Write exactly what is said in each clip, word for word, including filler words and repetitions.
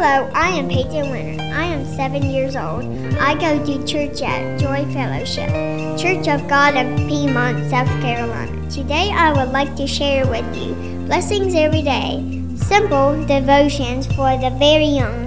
Hello, I am Peyton Winter. I am seven years old. I go to church at Joy Fellowship, Church of God of Piedmont, South Carolina. Today I would like to share with you Blessings Every Day, simple devotions for the very young.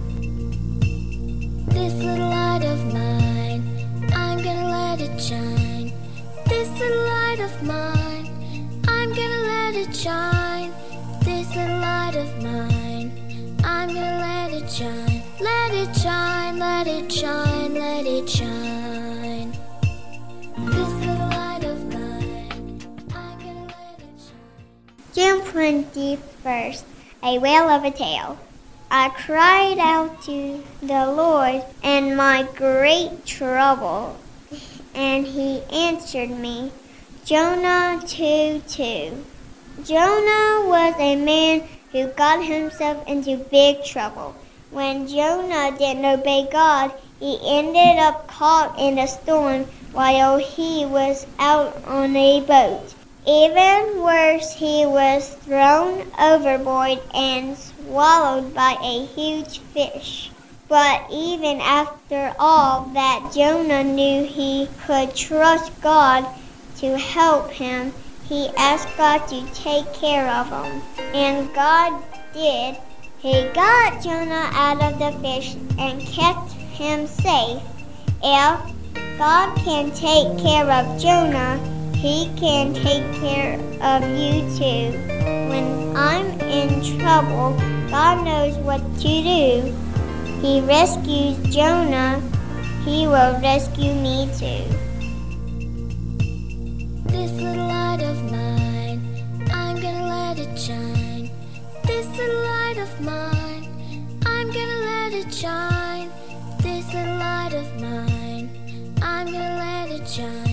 This little light of mine, I'm gonna let it shine. This little light of mine, I'm gonna let it shine. This little light of mine, I'm gonna let it shine. Let it shine, let it shine, let it shine. This little light of mine, I'm gonna let it shine. June twenty-first, A Whale of a Tale. I cried out to the Lord in my great trouble, and he answered me. Jonah two two. Jonah was a man who got himself into big trouble. When Jonah didn't obey God, he ended up caught in a storm while he was out on a boat. Even worse, he was thrown overboard and swallowed by a huge fish. But even after all that, Jonah knew he could trust God to help him. He asked God to take care of him, and God did. He got Jonah out of the fish and kept him safe. If God can take care of Jonah, He can take care of you too. When I'm in trouble, God knows what to do. He rescues Jonah. He will rescue me too. This little light of mine, I'm gonna let it shine. This little light of mine, I'm gonna let it shine. This little light of mine, I'm gonna let it shine.